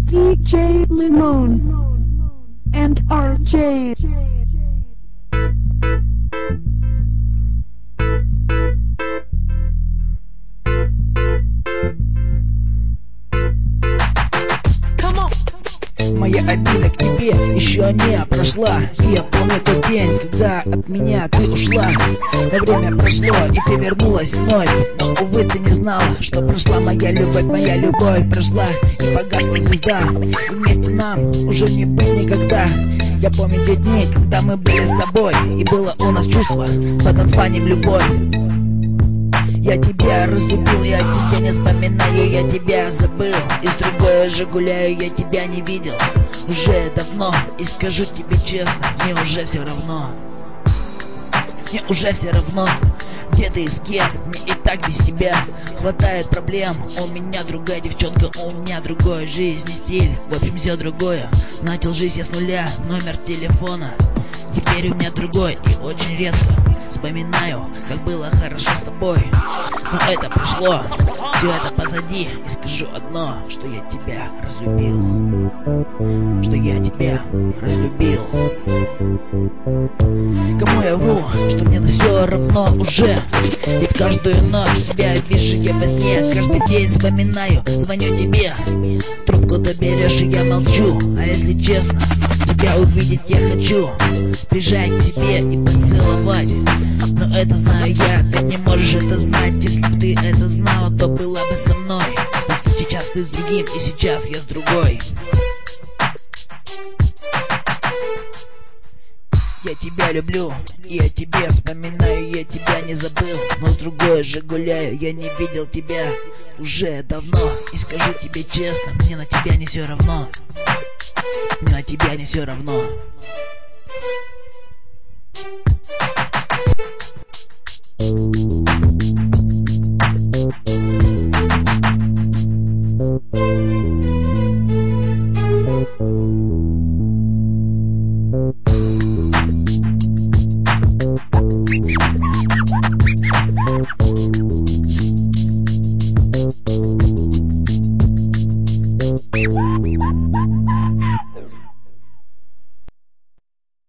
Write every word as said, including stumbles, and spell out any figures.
D J Limon and R J. Моя обида к тебе еще не прошла. И я помню тот день, когда от меня ты ушла. Но время прошло, и ты вернулась вновь. Но, увы, ты не знала, что прошла моя любовь. Моя любовь прошла, и погасла звезда. И вместе нам уже не быть никогда. Я помню те дни, когда мы были с тобой, и было у нас чувство под названием любовь. Я тебя разлюбил, я тебя не вспоминаю, я тебя забыл. И с другой же гуляю, я тебя не видел уже давно. И скажу тебе честно, мне уже все равно. Мне уже все равно, где ты и с кем, мне и так без тебя хватает проблем. У меня другая девчонка, у меня другой жизненный стиль. В общем, все другое, начал жизнь я с нуля, номер телефона теперь у меня другой. И очень редко вспоминаю, как было хорошо с тобой. Но это прошло, все это позади. И скажу одно, что я тебя разлюбил. Что я тебя разлюбил. Кому я вру, что мне на все равно уже? Ведь каждую ночь тебя вижу я во сне. Каждый день вспоминаю, звоню тебе. Трубку ты берешь, и я молчу. А если честно, тебя увидеть я хочу. Прижать к себе и поцеловать. Но это знаю я, ты не можешь это знать. Если бы ты это знала, то была бы со мной. Сейчас ты с другим, и сейчас я с другой. Я тебя люблю, и о тебе вспоминаю, я тебя не забыл. Но с другой же гуляю, я не видел тебя уже давно. И скажу тебе честно, мне на тебя не все равно. Мне на тебя не все равно. Thank you.